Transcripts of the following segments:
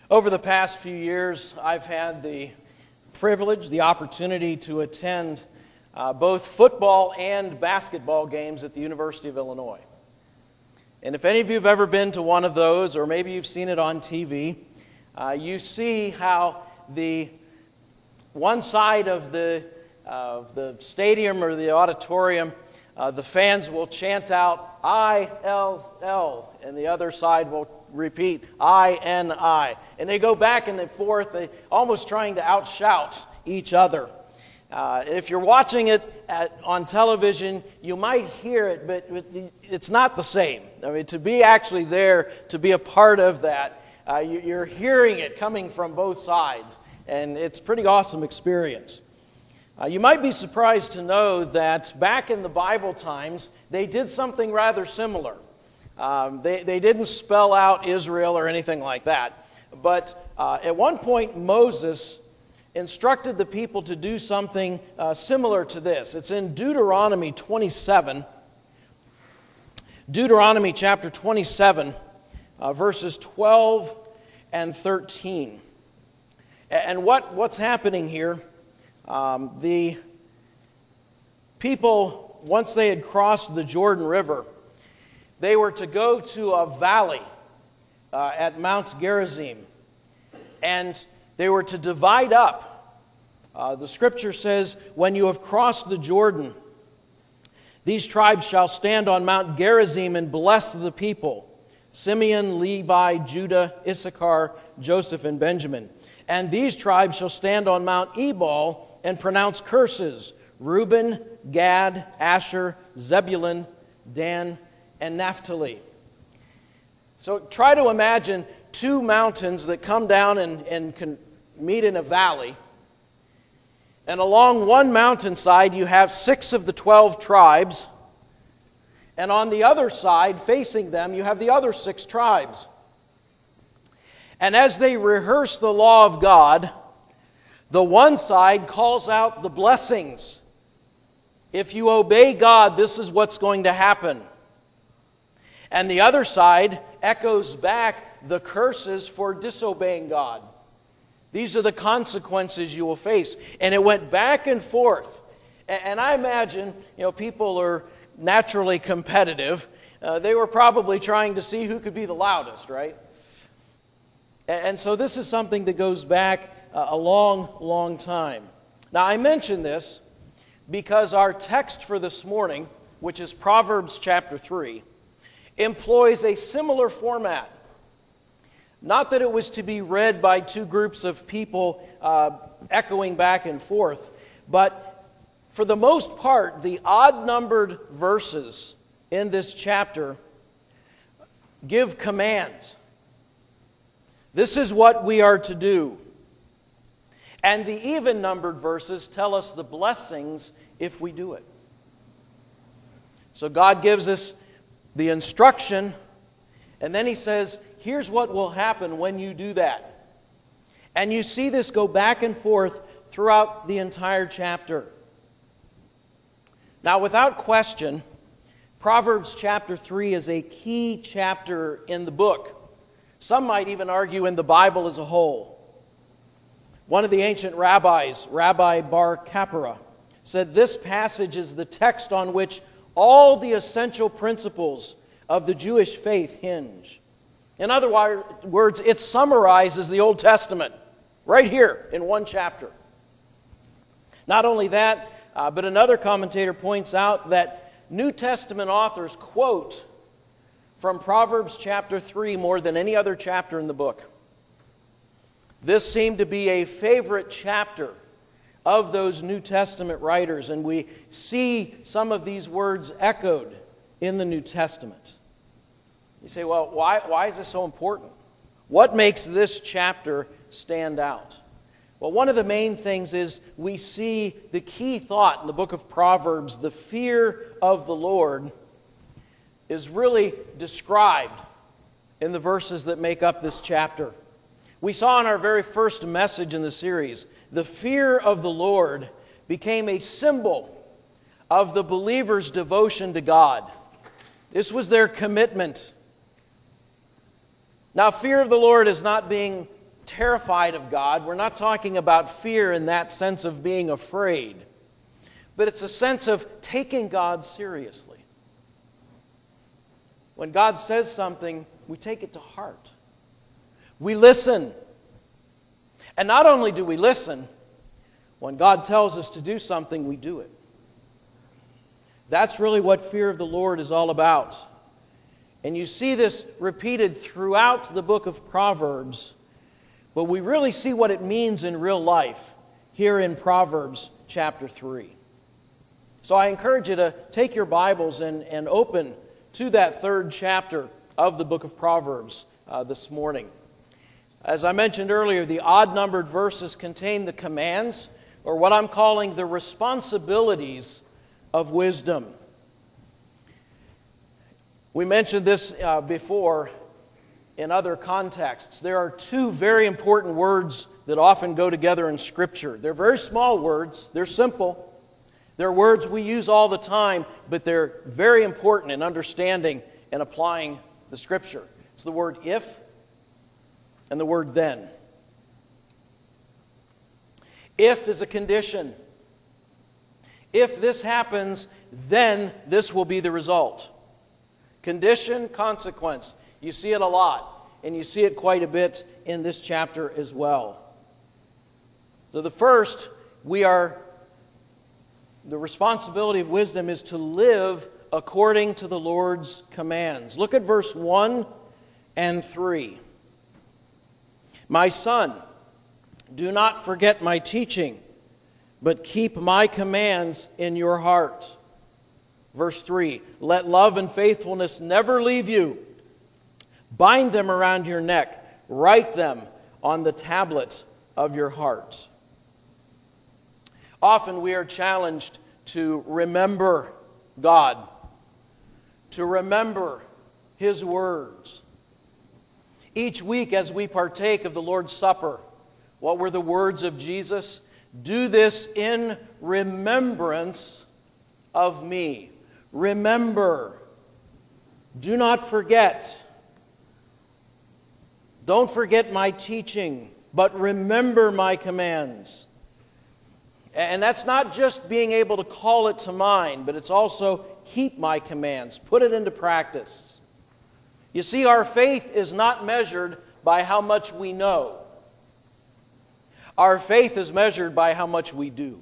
Over the past few years, I've had the privilege, the opportunity to attend both football and basketball games at the University of Illinois. And if any of you have ever been to one of those, or maybe you've seen it on TV, you see how the one side of the stadium or the auditorium, the fans will chant out I-L-L, and the other side will repeat I-N-I. And they go back and forth, almost trying to outshout each other. If you're watching it on television, you might hear it, but it's not the same. I mean, to be actually there, to be a part of that, you're hearing it coming from both sides, and it's a pretty awesome experience. You might be surprised to know that back in the Bible times, they did something rather similar. They didn't spell out Israel or anything like that, but at one point Moses instructed the people to do something similar to this. It's in Deuteronomy 27. Deuteronomy chapter 27, verses 12 and 13. And what's happening here, the people, once they had crossed the Jordan River, they were to go to a valley at Mount Gerizim, and they were to divide up. The scripture says, when you have crossed the Jordan, these tribes shall stand on Mount Gerizim and bless the people: Simeon, Levi, Judah, Issachar, Joseph, and Benjamin. And these tribes shall stand on Mount Ebal and pronounce curses: Reuben, Gad, Asher, Zebulun, Dan, and Naphtali. So try to imagine two mountains that come down and can meet in a valley. And along one mountainside you have 6 of the 12 tribes. And on the other side, facing them, you have the other 6 tribes. And as they rehearse the law of God, the one side calls out the blessings. If you obey God, this is what's going to happen. And the other side echoes back the curses for disobeying God. These are the consequences you will face. And it went back and forth. And I imagine, people are naturally competitive. They were probably trying to see who could be the loudest, right? And so this is something that goes back a long, long time. Now, I mention this because our text for this morning, which is Proverbs chapter 3, employs a similar format. Not that it was to be read by two groups of people echoing back and forth, but for the most part, the odd-numbered verses in this chapter give commands. This is what we are to do. And the even-numbered verses tell us the blessings if we do it. So God gives us the instruction, and then He says, here's what will happen when you do that. And you see this go back and forth throughout the entire chapter. Now, without question, Proverbs chapter 3 is a key chapter in the book. Some might even argue in the Bible as a whole. One of the ancient rabbis, Rabbi Bar Kappara, said this passage is the text on which all the essential principles of the Jewish faith hinge. In other words, it summarizes the Old Testament right here in one chapter. Not only that, but another commentator points out that New Testament authors quote from Proverbs chapter 3 more than any other chapter in the book. This seemed to be a favorite chapter of those New Testament writers, and we see some of these words echoed in the New Testament. You say, well, why is this so important? What makes this chapter stand out? Well, one of the main things is we see the key thought in the book of Proverbs, the fear of the Lord, is really described in the verses that make up this chapter. We saw in our very first message in the series, the fear of the Lord became a symbol of the believer's devotion to God. This was their commitment. Now, fear of the Lord is not being terrified of God. We're not talking about fear in that sense of being afraid. But it's a sense of taking God seriously. When God says something, we take it to heart. We listen. And not only do we listen, when God tells us to do something, we do it. That's really what fear of the Lord is all about. And you see this repeated throughout the book of Proverbs, but we really see what it means in real life here in Proverbs chapter 3. So I encourage you to take your Bibles and open to that third chapter of the book of Proverbs this morning. As I mentioned earlier, the odd-numbered verses contain the commands, or what I'm calling the responsibilities of wisdom. We mentioned this before in other contexts. There are two very important words that often go together in Scripture. They're very small words. They're simple. They're words we use all the time, but they're very important in understanding and applying the Scripture. It's the word if and the word then. If is a condition. If this happens, then this will be the result. Condition, consequence. You see it a lot, and you see it quite a bit in this chapter as well. So the first, the responsibility of wisdom is to live according to the Lord's commands. Look at verse 1 and 3. My son, do not forget my teaching, but keep my commands in your heart. Verse 3, let love and faithfulness never leave you. Bind them around your neck. Write them on the tablet of your heart. Often we are challenged to remember God, to remember His words. Each week as we partake of the Lord's Supper, what were the words of Jesus? Do this in remembrance of me. Remember. Do not forget. Don't forget my teaching, but remember my commands. And that's not just being able to call it to mind, but it's also keep my commands, put it into practice. You see, our faith is not measured by how much we know. Our faith is measured by how much we do.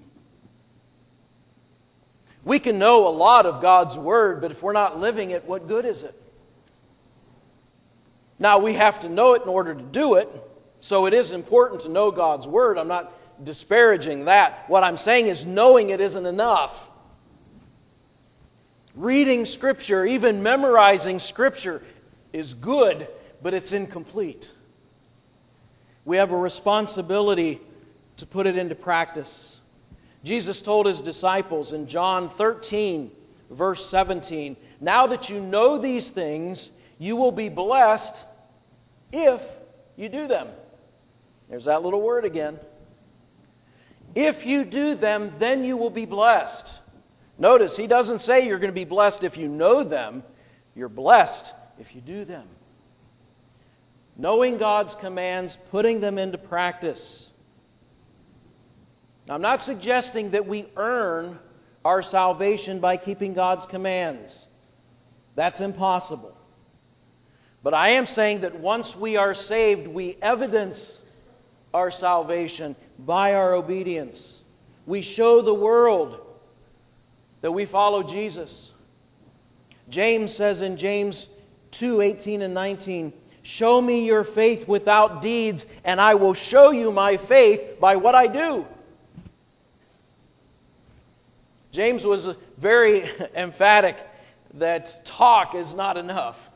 We can know a lot of God's Word, but if we're not living it, what good is it? Now, we have to know it in order to do it, so it is important to know God's Word. I'm not disparaging that. What I'm saying is knowing it isn't enough. Reading Scripture, even memorizing Scripture, is good, but it's incomplete. We have a responsibility to put it into practice. Jesus told His disciples in John 13, verse 17, now that you know these things, you will be blessed if you do them. There's that little word again. If you do them, then you will be blessed. Notice, He doesn't say you're going to be blessed if you know them. You're blessed if you do them. Knowing God's commands, putting them into practice. Now, I'm not suggesting that we earn our salvation by keeping God's commands. That's impossible. But I am saying that once we are saved, we evidence our salvation by our obedience. We show the world that we follow Jesus. James says in James 2:18 and 19, show me your faith without deeds, and I will show you my faith by what I do. James was very emphatic that talk is not enough.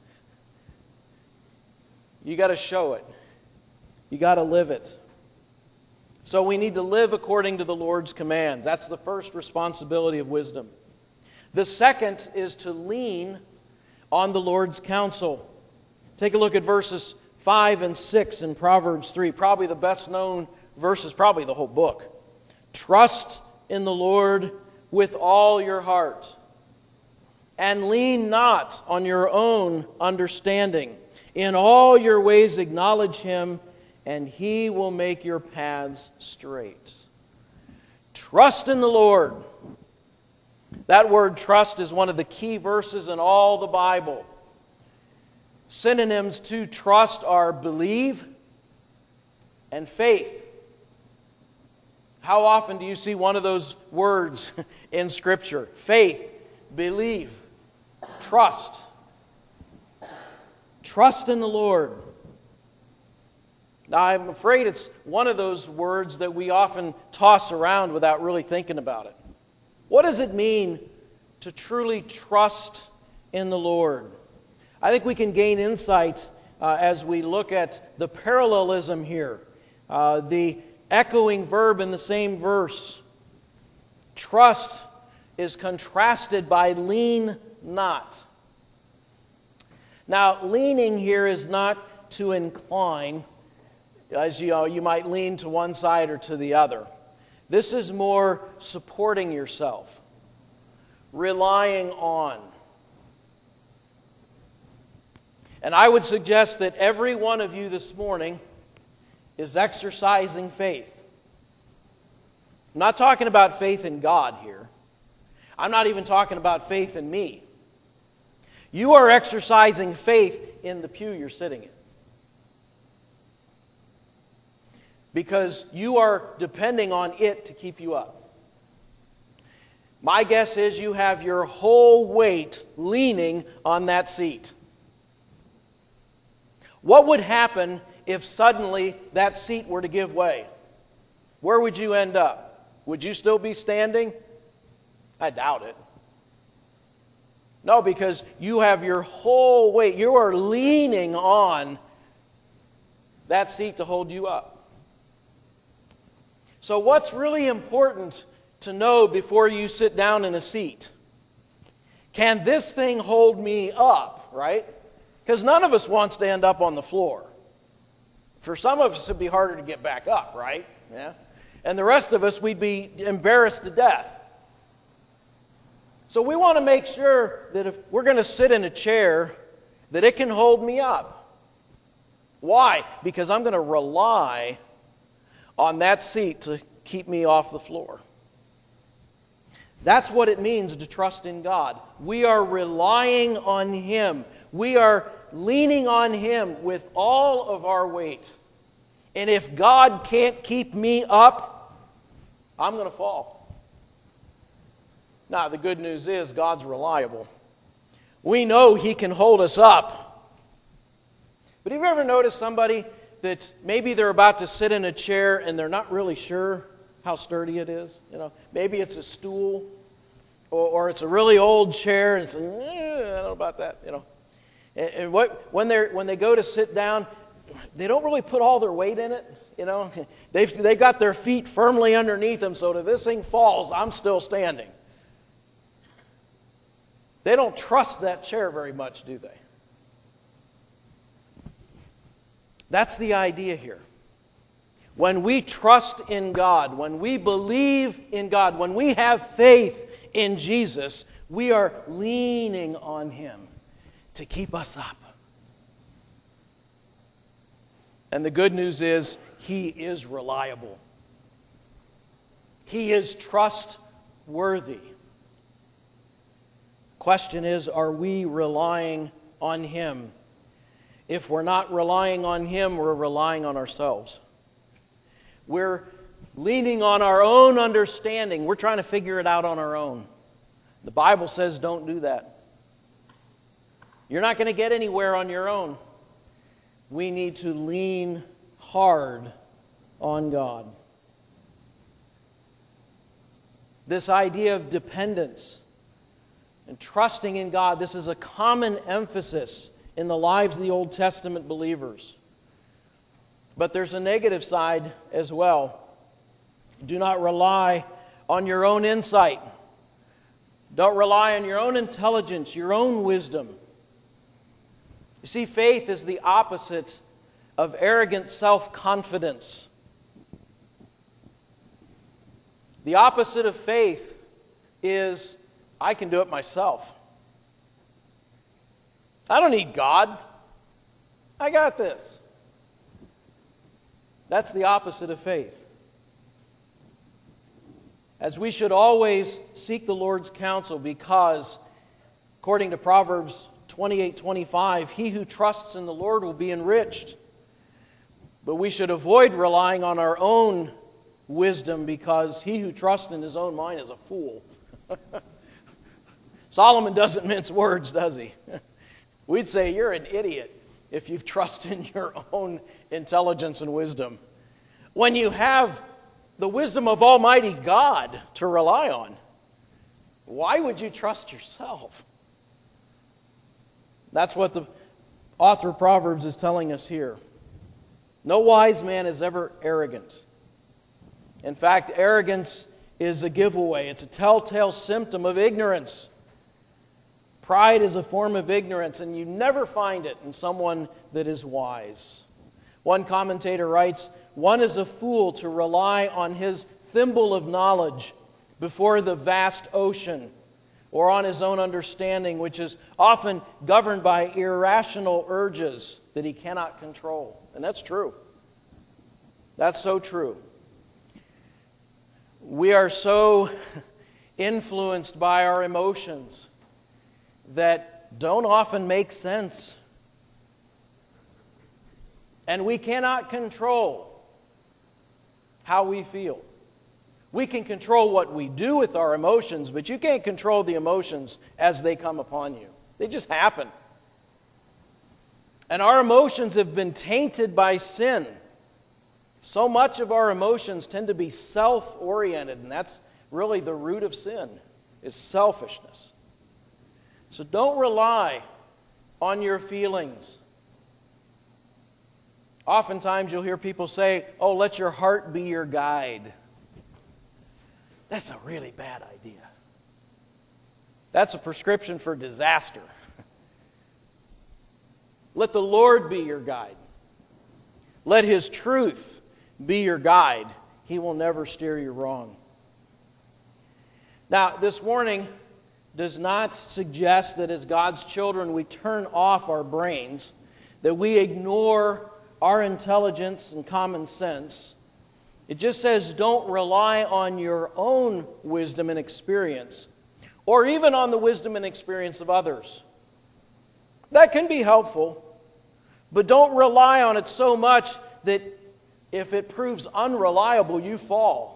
You got to show it. You got to live it. So we need to live according to the Lord's commands. That's the first responsibility of wisdom. The second is to lean on the Lord's counsel. Take a look at verses 5 and 6 in Proverbs 3. Probably the best known verses, probably the whole book. Trust in the Lord with all your heart, and lean not on your own understanding. In all your ways acknowledge Him, and He will make your paths straight. Trust in the Lord. That word trust is one of the key verses in all the Bible. Synonyms to trust are believe and faith. How often do you see one of those words in Scripture? Faith, believe, trust. Trust in the Lord. Now, I'm afraid it's one of those words that we often toss around without really thinking about it. What does it mean to truly trust in the Lord? I think we can gain insight as we look at the parallelism here, the echoing verb in the same verse. Trust is contrasted by lean not. Now, leaning here is not to incline, as you might lean to one side or to the other. This is more supporting yourself, relying on. And I would suggest that every one of you this morning is exercising faith. I'm not talking about faith in God here. I'm not even talking about faith in me. You are exercising faith in the pew you're sitting in. Because you are depending on it to keep you up. My guess is you have your whole weight leaning on that seat. What would happen if suddenly that seat were to give way? Where would you end up? Would you still be standing? I doubt it. No, because you have your whole weight. You are leaning on that seat to hold you up. So what's really important to know before you sit down in a seat? Can this thing hold me up, right? Because none of us wants to end up on the floor. For some of us, it'd be harder to get back up, right? Yeah. And the rest of us, we'd be embarrassed to death. So we want to make sure that if we're going to sit in a chair, that it can hold me up. Why? Because I'm going to rely on that seat to keep me off the floor. That's what it means to trust in God. We are relying on Him. We are leaning on Him with all of our weight. And if God can't keep me up, I'm going to fall. Now, the good news is God's reliable. We know He can hold us up. But have you ever noticed somebody that maybe they're about to sit in a chair and they're not really sure how sturdy it is? You know, maybe it's a stool or it's a really old chair and it's, I don't know about that, you know. And when they go to sit down, they don't really put all their weight in it, you know. They've got their feet firmly underneath them, so if this thing falls, I'm still standing. They don't trust that chair very much, do they? That's the idea here. When we trust in God, when we believe in God, when we have faith in Jesus, we are leaning on Him to keep us up. And the good news is, He is reliable. He is trustworthy. Question is, are we relying on Him? If we're not relying on Him, we're relying on ourselves. We're leaning on our own understanding. We're trying to figure it out on our own. The Bible says don't do that. You're not going to get anywhere on your own. We need to lean hard on God. This idea of dependence and trusting in God, this is a common emphasis in the lives of the Old Testament believers. But there's a negative side as well. Do not rely on your own insight. Don't rely on your own intelligence, your own wisdom. You see, faith is the opposite of arrogant self-confidence. The opposite of faith is, I can do it myself. I don't need God. I got this. That's the opposite of faith. As we should always seek the Lord's counsel because, according to Proverbs 28:25, he who trusts in the Lord will be enriched. But we should avoid relying on our own wisdom because he who trusts in his own mind is a fool. Solomon doesn't mince words, does he? We'd say you're an idiot if you trust in your own intelligence and wisdom. When you have the wisdom of Almighty God to rely on, why would you trust yourself? That's what the author of Proverbs is telling us here. No wise man is ever arrogant. In fact, arrogance is a giveaway. It's a telltale symptom of ignorance. Pride is a form of ignorance, and you never find it in someone that is wise. One commentator writes, "One is a fool to rely on his thimble of knowledge before the vast ocean, or on his own understanding, which is often governed by irrational urges that he cannot control." And that's true. That's so true. We are so influenced by our emotions that don't often make sense. And we cannot control how we feel. We can control what we do with our emotions, but you can't control the emotions as they come upon you. They just happen. And our emotions have been tainted by sin. So much of our emotions tend to be self-oriented, and that's really the root of sin, is selfishness. So don't rely on your feelings. Oftentimes you'll hear people say, "Oh, let your heart be your guide." That's a really bad idea. That's a prescription for disaster. Let the Lord be your guide. Let His truth be your guide. He will never steer you wrong. Now, this warning does not suggest that as God's children we turn off our brains, that we ignore our intelligence and common sense. It just says don't rely on your own wisdom and experience, or even on the wisdom and experience of others. That can be helpful, but don't rely on it so much that if it proves unreliable, you fall.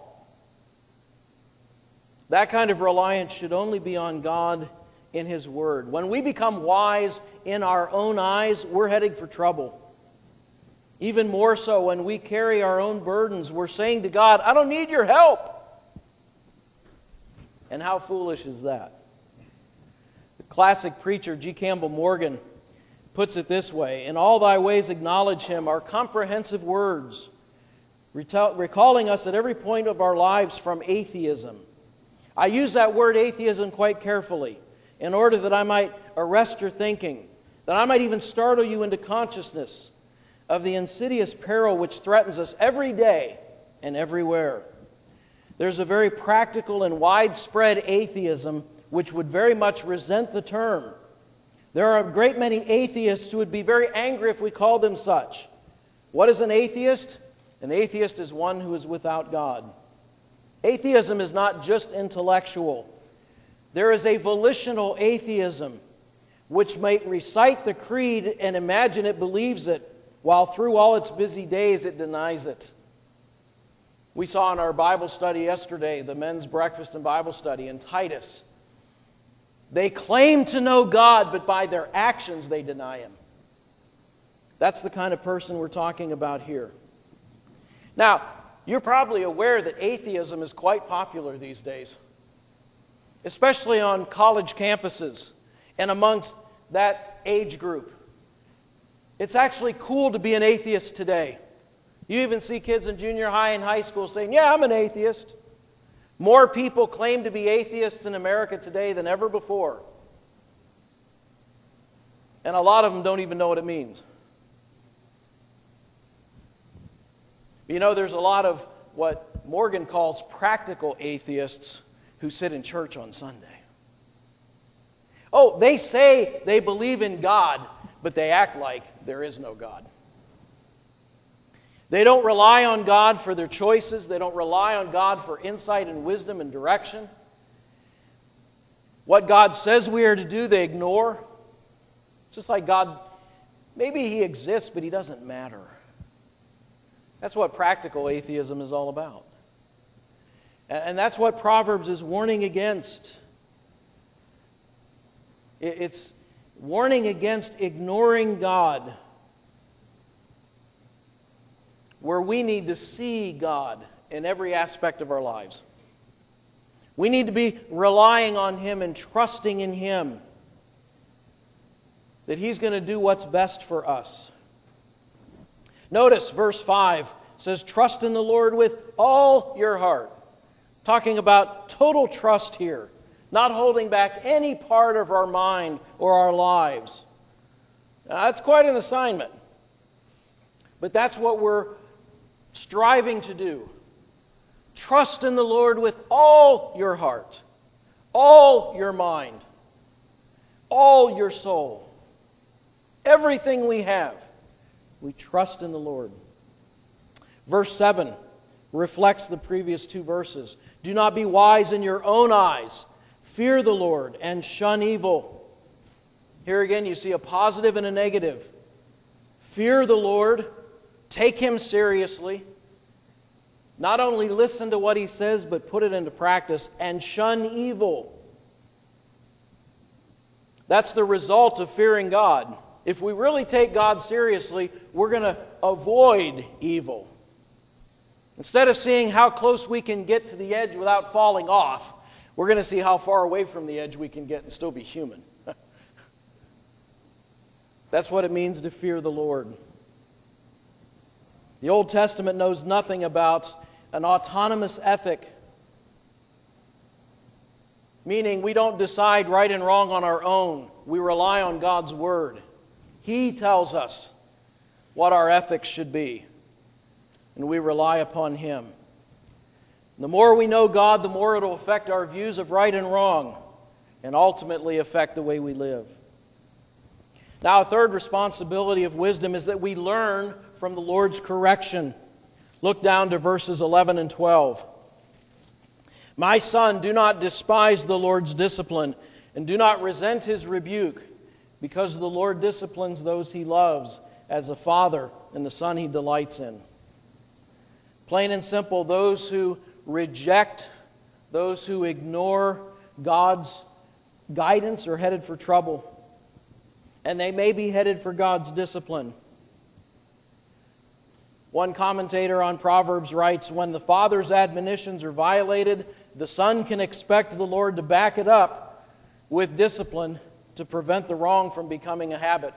That kind of reliance should only be on God in His Word. When we become wise in our own eyes, we're heading for trouble. Even more so when we carry our own burdens, we're saying to God, "I don't need your help." And how foolish is that? The classic preacher G. Campbell Morgan puts it this way: "In all thy ways acknowledge Him," are comprehensive words, recalling us at every point of our lives from atheism. I use that word atheism quite carefully in order that I might arrest your thinking, that I might even startle you into consciousness of the insidious peril which threatens us every day and everywhere. There's a very practical and widespread atheism which would very much resent the term. There are a great many atheists who would be very angry if we called them such. What is an atheist? An atheist is one who is without God. Atheism is not just intellectual. There is a volitional atheism which might recite the creed and imagine it believes it, while through all its busy days it denies it. We saw in our Bible study yesterday, the men's breakfast and Bible study in Titus, they claim to know God, but by their actions they deny Him. That's the kind of person we're talking about here. Now, you're probably aware that atheism is quite popular these days, especially on college campuses and amongst that age group. It's actually cool to be an atheist today. You even see kids in junior high and high school saying, "Yeah, I'm an atheist." More people claim to be atheists in America today than ever before. And a lot of them don't even know what it means. You know, there's a lot of what Morgan calls practical atheists who sit in church on Sunday. Oh, they say they believe in God, but they act like there is no God. They don't rely on God for their choices. They don't rely on God for insight and wisdom and direction. What God says we are to do, they ignore. Just like God, maybe He exists, but He doesn't matter. That's what practical atheism is all about. And that's what Proverbs is warning against. It's warning against ignoring God, where we need to see God in every aspect of our lives. We need to be relying on Him and trusting in Him that He's going to do what's best for us. Notice verse 5 says, trust in the Lord with all your heart. Talking about total trust here, not holding back any part of our mind or our lives. Now, that's quite an assignment. But that's what we're striving to do. Trust in the Lord with all your heart, all your mind, all your soul. Everything we have, we trust in the Lord. Verse 7 reflects the previous two verses. Do not be wise in your own eyes. Fear the Lord and shun evil. Here again you see a positive and a negative. Fear the Lord. Take Him seriously. Not only listen to what He says, but put it into practice. And shun evil. That's the result of fearing God. If we really take God seriously, we're going to avoid evil. Instead of seeing how close we can get to the edge without falling off, we're going to see how far away from the edge we can get and still be human. That's what it means to fear the Lord. The Old Testament knows nothing about an autonomous ethic, meaning we don't decide right and wrong on our own. We rely on God's Word. He tells us what our ethics should be, and we rely upon Him. The more we know God, the more it will affect our views of right and wrong, and ultimately affect the way we live. Now, a third responsibility of wisdom is that we learn from the Lord's correction. Look down to verses 11 and 12. My son, do not despise the Lord's discipline, and do not resent His rebuke, because the Lord disciplines those He loves, as a father and the son He delights in. Plain and simple, those who reject, those who ignore God's guidance are headed for trouble. And they may be headed for God's discipline. One commentator on Proverbs writes, when the father's admonitions are violated, the son can expect the Lord to back it up with discipline to prevent the wrong from becoming a habit.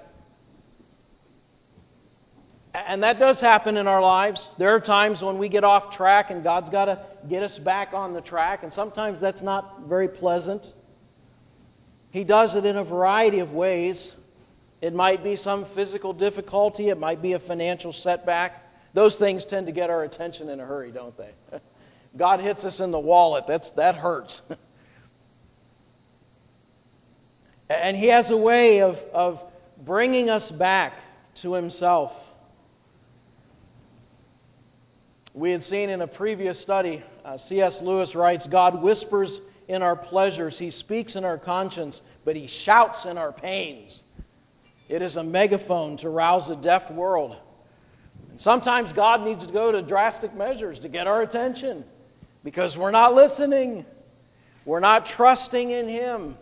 And that does happen in our lives. There are times when we get off track and God's got to get us back on the track, and sometimes that's not very pleasant. He does it in a variety of ways. It might be some physical difficulty. It might be a financial setback. Those things tend to get our attention in a hurry, don't they? God hits us in the wallet. That hurts. And He has a way of bringing us back to Himself. We had seen in a previous study, C.S. Lewis writes, God whispers in our pleasures. He speaks in our conscience, but He shouts in our pains. It is a megaphone to rouse a deaf world. And sometimes God needs to go to drastic measures to get our attention because we're not listening. We're not trusting in Him.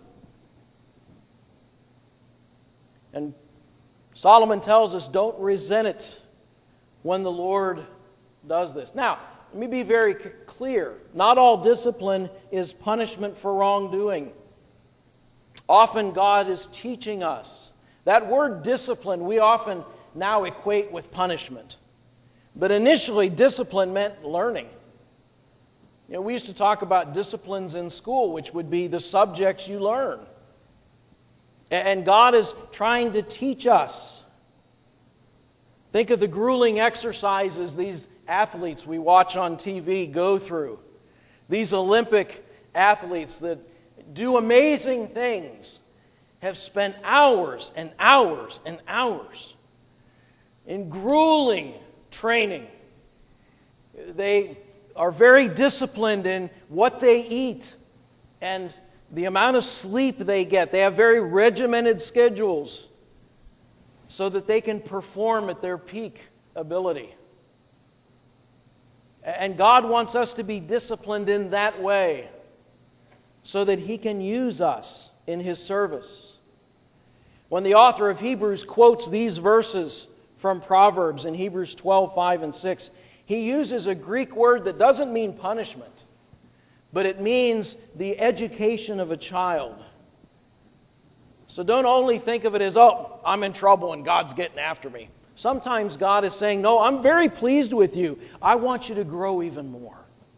And Solomon tells us, don't resent it when the Lord does this. Now, let me be very clear. Not all discipline is punishment for wrongdoing. Often God is teaching us. That word discipline we often now equate with punishment. But initially, discipline meant learning. You know, we used to talk about disciplines in school, which would be the subjects you learn. And God is trying to teach us. Think of the grueling exercises these athletes we watch on TV go through. These Olympic athletes that do amazing things have spent hours and hours and hours in grueling training they are very disciplined in what they eat and the amount of sleep they get. They have very regimented schedules so that they can perform at their peak ability. And God wants us to be disciplined in that way so that He can use us in His service. When the author of Hebrews quotes these verses from Proverbs in Hebrews 12:5 and 6, he uses a Greek word that doesn't mean punishment, but it means the education of a child. So don't only think of it as, oh, I'm in trouble and God's getting after me. Sometimes God is saying, no, I'm very pleased with you. I want you to grow even more.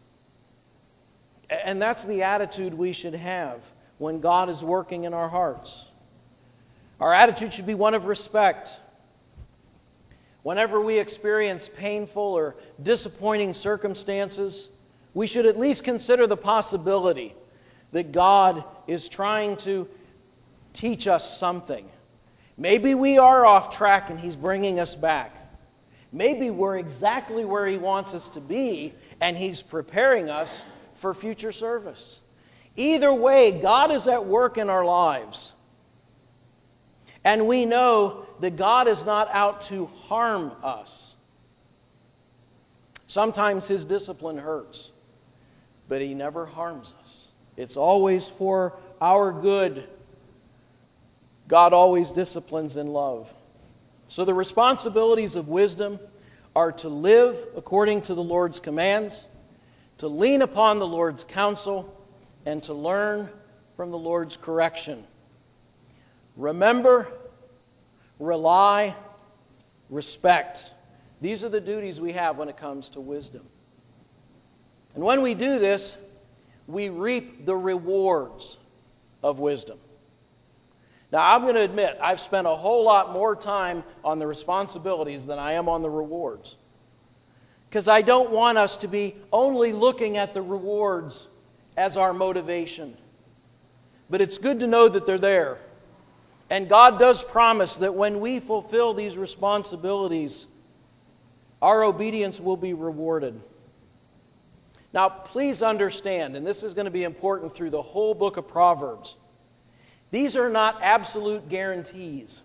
And that's the attitude we should have when God is working in our hearts. Our attitude should be one of respect. Whenever we experience painful or disappointing circumstances, we should at least consider the possibility that God is trying to teach us something. Maybe we are off track and He's bringing us back. Maybe we're exactly where He wants us to be and He's preparing us for future service. Either way, God is at work in our lives. And we know that God is not out to harm us. Sometimes His discipline hurts, but He never harms us. It's always for our good. God always disciplines in love. So the responsibilities of wisdom are to live according to the Lord's commands, to lean upon the Lord's counsel, and to learn from the Lord's correction. Remember, rely, respect. These are the duties we have when it comes to wisdom. And when we do this, we reap the rewards of wisdom. Now, I'm going to admit, I've spent a whole lot more time on the responsibilities than I am on the rewards. Because I don't want us to be only looking at the rewards as our motivation. But it's good to know that they're there. And God does promise that when we fulfill these responsibilities, our obedience will be rewarded. Now, please understand, and this is going to be important through the whole book of Proverbs, these are not absolute guarantees.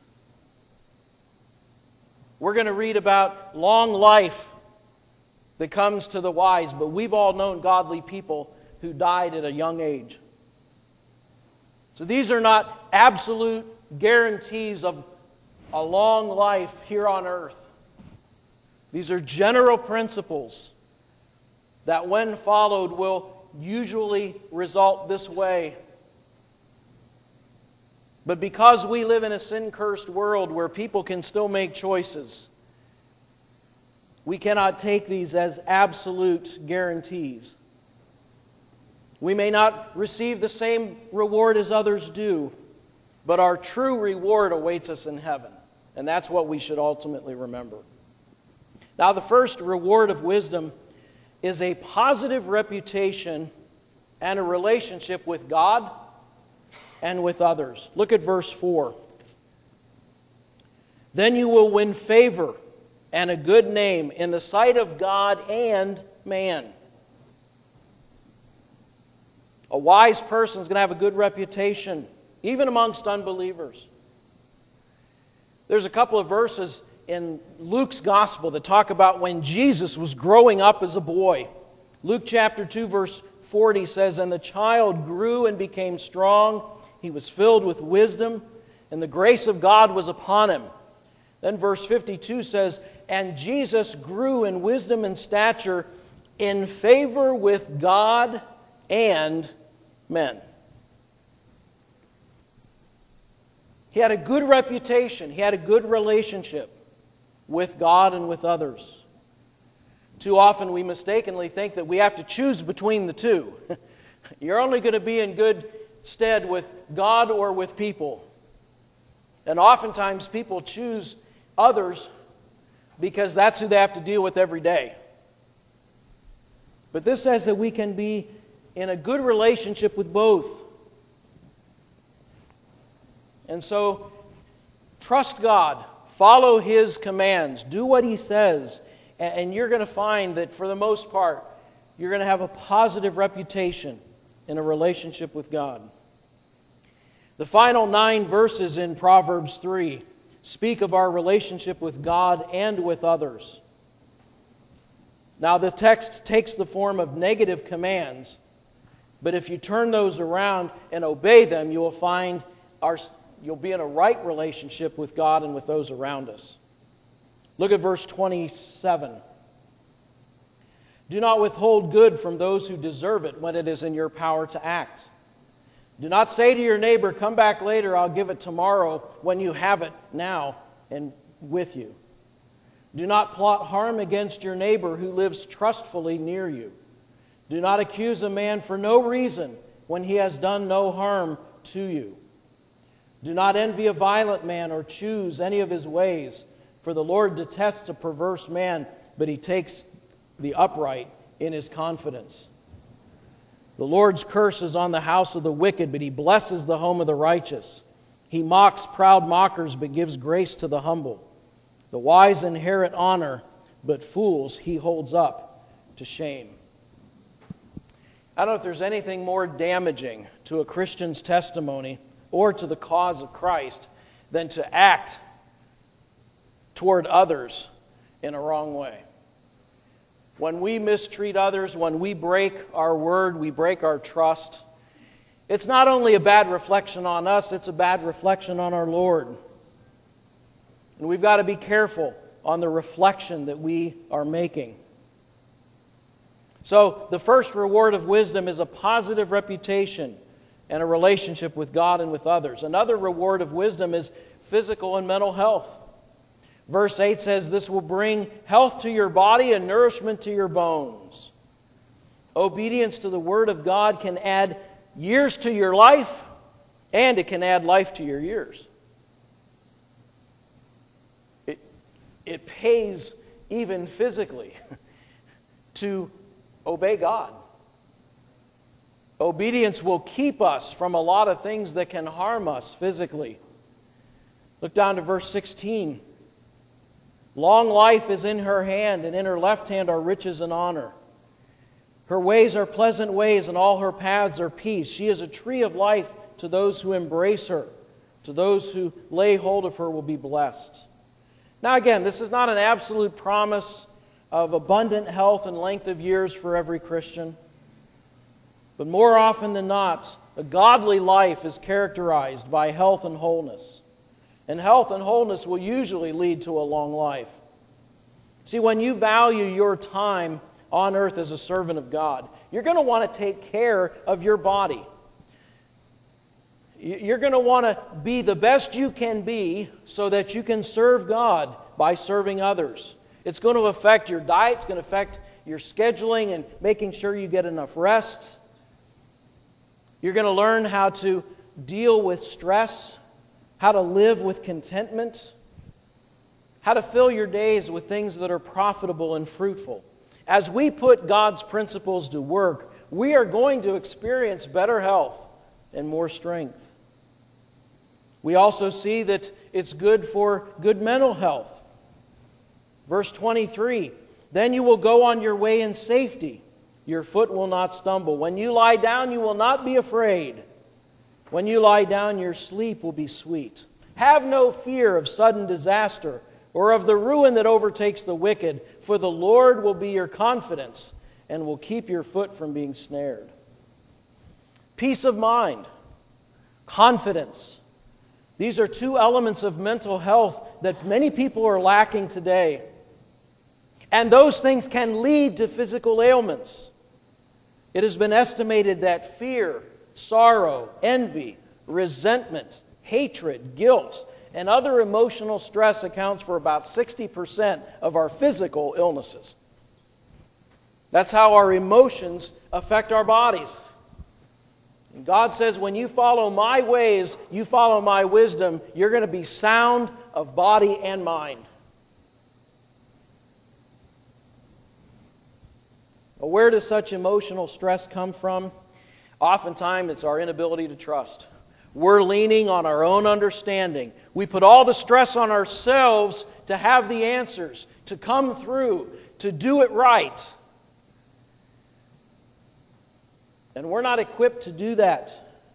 We're going to read about long life that comes to the wise, but we've all known godly people who died at a young age. So these are not absolute guarantees of a long life here on earth. These are general principles that, when followed, will usually result this way. But because we live in a sin-cursed world where people can still make choices, we cannot take these as absolute guarantees. We may not receive the same reward as others do, but our true reward awaits us in heaven. And that's what we should ultimately remember. Now, the first reward of wisdom is a positive reputation and a relationship with God and with others. Look at verse 4. Then you will win favor and a good name in the sight of God and man. A wise person is going to have a good reputation, even amongst unbelievers. There's a couple of verses in Luke's gospel that talk about when Jesus was growing up as a boy. Luke chapter 2, verse 40 says, "And the child grew and became strong. He was filled with wisdom, and the grace of God was upon him." Then verse 52 says, "And Jesus grew in wisdom and stature, in favor with God and men." He had a good reputation. He had a good relationship with God and with others. Too often we mistakenly think that we have to choose between the two. You're only going to be in good stead with God or with people. And oftentimes people choose others because that's who they have to deal with every day. But this says that we can be in a good relationship with both. And so, trust God, follow His commands, do what He says, And you're going to find that for the most part, you're going to have a positive reputation in a relationship with God. The final 9 verses in Proverbs 3 speak of our relationship with God and with others. Now, the text takes the form of negative commands, but if you turn those around and obey them, you will find you'll be in a right relationship with God and with those around us. Look at verse 27. Do not withhold good from those who deserve it when it is in your power to act. Do not say to your neighbor, come back later, I'll give it tomorrow, when you have it now and with you. Do not plot harm against your neighbor who lives trustfully near you. Do not accuse a man for no reason when he has done no harm to you. Do not envy a violent man or choose any of his ways, for the Lord detests a perverse man, but he takes the upright in his confidence. The Lord's curse is on the house of the wicked, but he blesses the home of the righteous. He mocks proud mockers, but gives grace to the humble. The wise inherit honor, but fools he holds up to shame. I don't know if there's anything more damaging to a Christian's testimony or to the cause of Christ than to act toward others in a wrong way. When we mistreat others, when we break our word, we break our trust, it's not only a bad reflection on us, it's a bad reflection on our Lord. And we've got to be careful on the reflection that we are making. So, the first reward of wisdom is a positive reputation and a relationship with God and with others. Another reward of wisdom is physical and mental health. Verse 8 says, this will bring health to your body and nourishment to your bones. Obedience to the Word of God can add years to your life, and it can add life to your years. It pays even physically to obey God. Obedience will keep us from a lot of things that can harm us physically. Look down to verse 16. Long life is in her hand, and in her left hand are riches and honor. Her ways are pleasant ways, and all her paths are peace. She is a tree of life to those who embrace her. To those who lay hold of her will be blessed. Now again, this is not an absolute promise of abundant health and length of years for every Christian. But more often than not, a godly life is characterized by health and wholeness. And health and wholeness will usually lead to a long life. See, when you value your time on earth as a servant of God, you're going to want to take care of your body. You're going to want to be the best you can be so that you can serve God by serving others. It's going to affect your diet. It's going to affect your scheduling and making sure you get enough rest. You're going to learn how to deal with stress, how to live with contentment, how to fill your days with things that are profitable and fruitful. As we put God's principles to work, we are going to experience better health and more strength. We also see that it's good for good mental health. Verse 23, then you will go on your way in safety. Your foot will not stumble. When you lie down, you will not be afraid. When you lie down, your sleep will be sweet. Have no fear of sudden disaster or of the ruin that overtakes the wicked, for the Lord will be your confidence and will keep your foot from being snared. Peace of mind, confidence. These are two elements of mental health that many people are lacking today. And those things can lead to physical ailments. It has been estimated that fear, sorrow, envy, resentment, hatred, guilt, and other emotional stress accounts for about 60% of our physical illnesses. That's how our emotions affect our bodies. And God says, when you follow my ways, you follow my wisdom, you're going to be sound of body and mind. But where does such emotional stress come from? Oftentimes, it's our inability to trust. We're leaning on our own understanding. We put all the stress on ourselves to have the answers, to come through, to do it right. And we're not equipped to do that.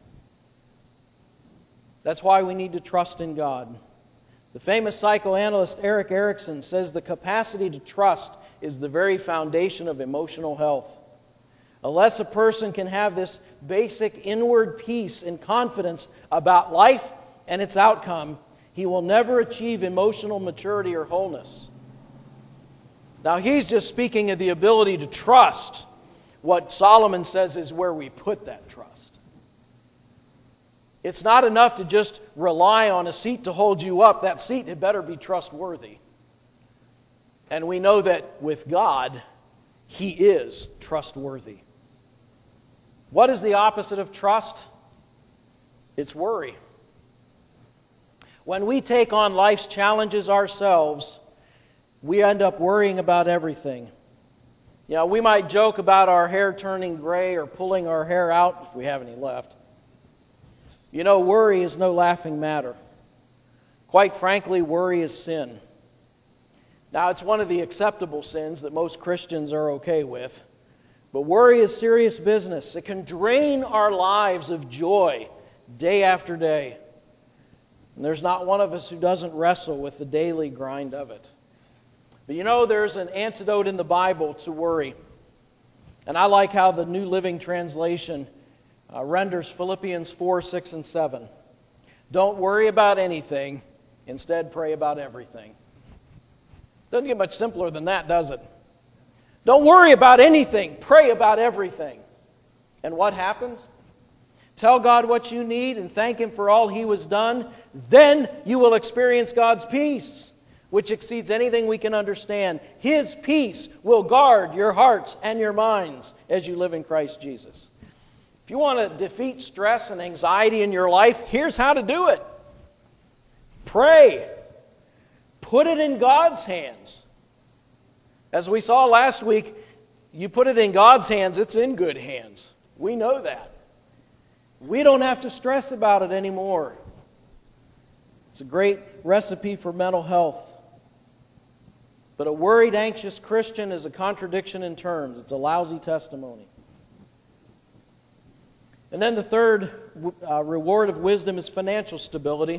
That's why we need to trust in God. The famous psychoanalyst Erik Erikson says the capacity to trust is the very foundation of emotional health. Unless a person can have this basic inward peace and confidence about life and its outcome, he will never achieve emotional maturity or wholeness. Now, he's just speaking of the ability to trust. What Solomon says is where we put that trust. It's not enough to just rely on a seat to hold you up. That seat had better be trustworthy. And we know that with God, He is trustworthy. What is the opposite of trust? It's worry. When we take on life's challenges ourselves, we end up worrying about everything. You know, we might joke about our hair turning gray or pulling our hair out if we have any left. You know, worry is no laughing matter. Quite frankly, worry is sin. Now, it's one of the acceptable sins that most Christians are okay with. But worry is serious business. It can drain our lives of joy day after day. And there's not one of us who doesn't wrestle with the daily grind of it. But you know, there's an antidote in the Bible to worry. And I like how the New Living Translation renders Philippians 4, 6, and 7. Don't worry about anything. Instead, pray about everything. Doesn't get much simpler than that, does it? Don't worry about anything. Pray about everything. And what happens? Tell God what you need and thank Him for all He has done. Then you will experience God's peace, which exceeds anything we can understand. His peace will guard your hearts and your minds as you live in Christ Jesus. If you want to defeat stress and anxiety in your life, here's how to do it. Pray. Put it in God's hands. As we saw last week, you put it in God's hands, it's in good hands. We know that. We don't have to stress about it anymore. It's a great recipe for mental health. But a worried, anxious Christian is a contradiction in terms. It's a lousy testimony. And then the third reward of wisdom is financial stability.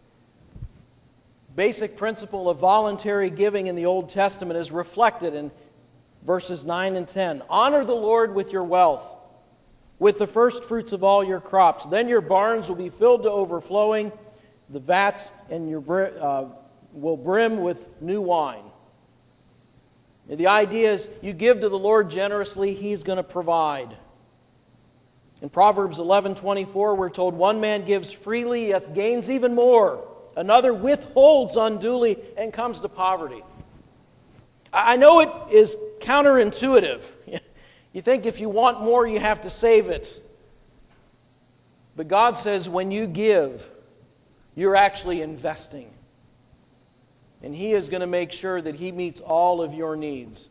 Basic principle of voluntary giving in the Old Testament is reflected in verses 9 and 10. Honor the Lord with your wealth, with the first fruits of all your crops. Then your barns will be filled to overflowing, the vats and will brim with new wine. And the idea is you give to the Lord generously, He's going to provide. In Proverbs 11:24, we're told, one man gives freely, yet gains even more. Another withholds unduly and comes to poverty. I know it is counterintuitive. You think if you want more, you have to save it. But God says when you give, you're actually investing. And He is going to make sure that He meets all of your needs.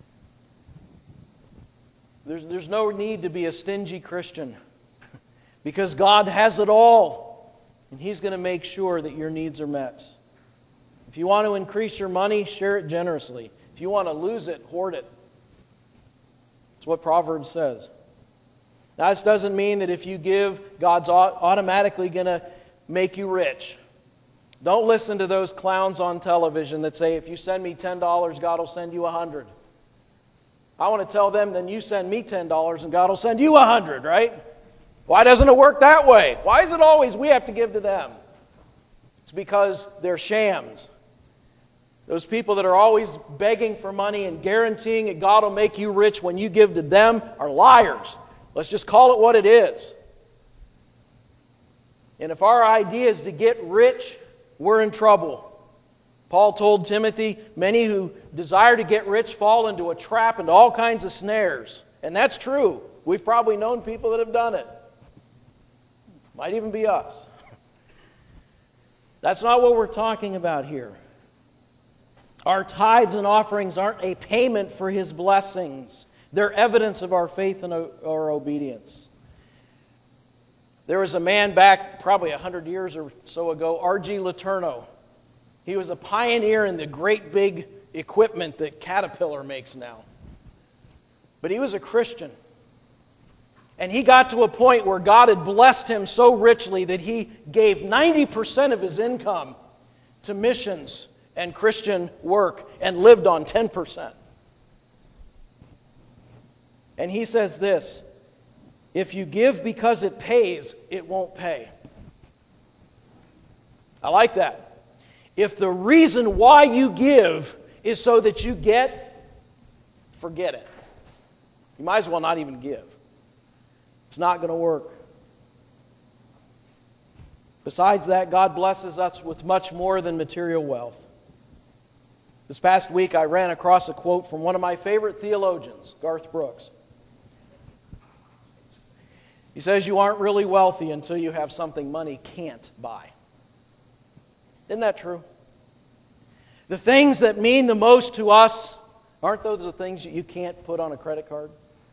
There's no need to be a stingy Christian because God has it all. And He's going to make sure that your needs are met. If you want to increase your money, share it generously. If you want to lose it, hoard it. That's what Proverbs says. Now, this doesn't mean that if you give, God's automatically going to make you rich. Don't listen to those clowns on television that say, if you send me $10, God will send you 100. I want to tell them, then you send me $10 and God will send you 100, right? Why doesn't it work that way? Why is it always we have to give to them? It's because they're shams. Those people that are always begging for money and guaranteeing that God will make you rich when you give to them are liars. Let's just call it what it is. And if our idea is to get rich, we're in trouble. Paul told Timothy, many who desire to get rich fall into a trap, into all kinds of snares. And that's true. We've probably known people that have done it. Might even be us. That's not what we're talking about here. Our tithes and offerings aren't a payment for His blessings. They're evidence of our faith and our obedience. There was a man back probably 100 years or so ago, R.G. Letourneau. He was a pioneer in the great big equipment that Caterpillar makes now. But he was a Christian. And he got to a point where God had blessed him so richly that he gave 90% of his income to missions and Christian work and lived on 10%. And he says this, if you give because it pays, it won't pay. I like that. If the reason why you give is so that you get, forget it. You might as well not even give. It's not going to work. Besides that, God blesses us with much more than material wealth. This past week, I ran across a quote from one of my favorite theologians, Garth Brooks. He says, you aren't really wealthy until you have something money can't buy. Isn't that true? The things that mean the most to us, aren't those the things that you can't put on a credit card?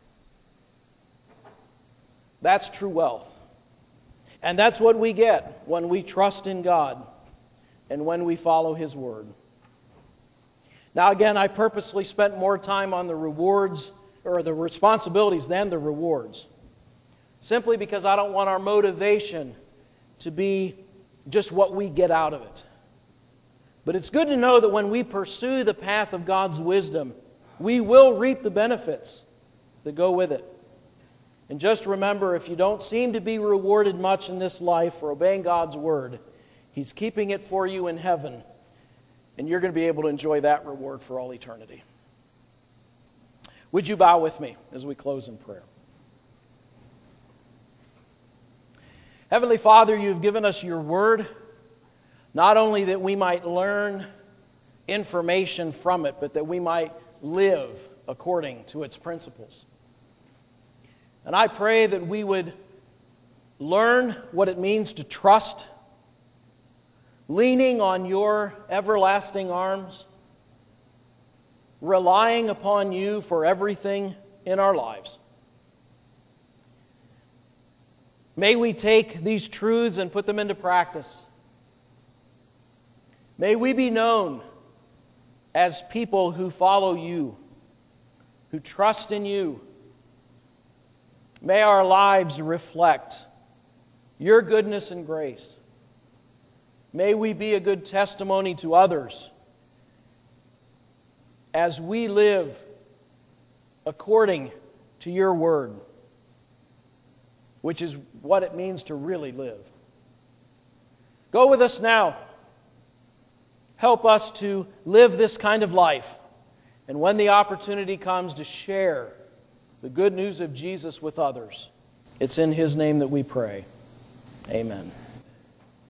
That's true wealth. And that's what we get when we trust in God and when we follow His Word. Now again, I purposely spent more time on the rewards or the responsibilities than the rewards. Simply because I don't want our motivation to be just what we get out of it. But it's good to know that when we pursue the path of God's wisdom, we will reap the benefits that go with it. And just remember, if you don't seem to be rewarded much in this life for obeying God's Word, He's keeping it for you in heaven, and you're going to be able to enjoy that reward for all eternity. Would you bow with me as we close in prayer? Heavenly Father, you've given us your Word, not only that we might learn information from it, but that we might live according to its principles. And I pray that we would learn what it means to trust, leaning on your everlasting arms, relying upon you for everything in our lives. May we take these truths and put them into practice. May we be known as people who follow you, who trust in you. May our lives reflect your goodness and grace. May we be a good testimony to others as we live according to your word, which is what it means to really live. Go with us now. Help us to live this kind of life. And when the opportunity comes to share the good news of Jesus with others, it's in His name that we pray. Amen.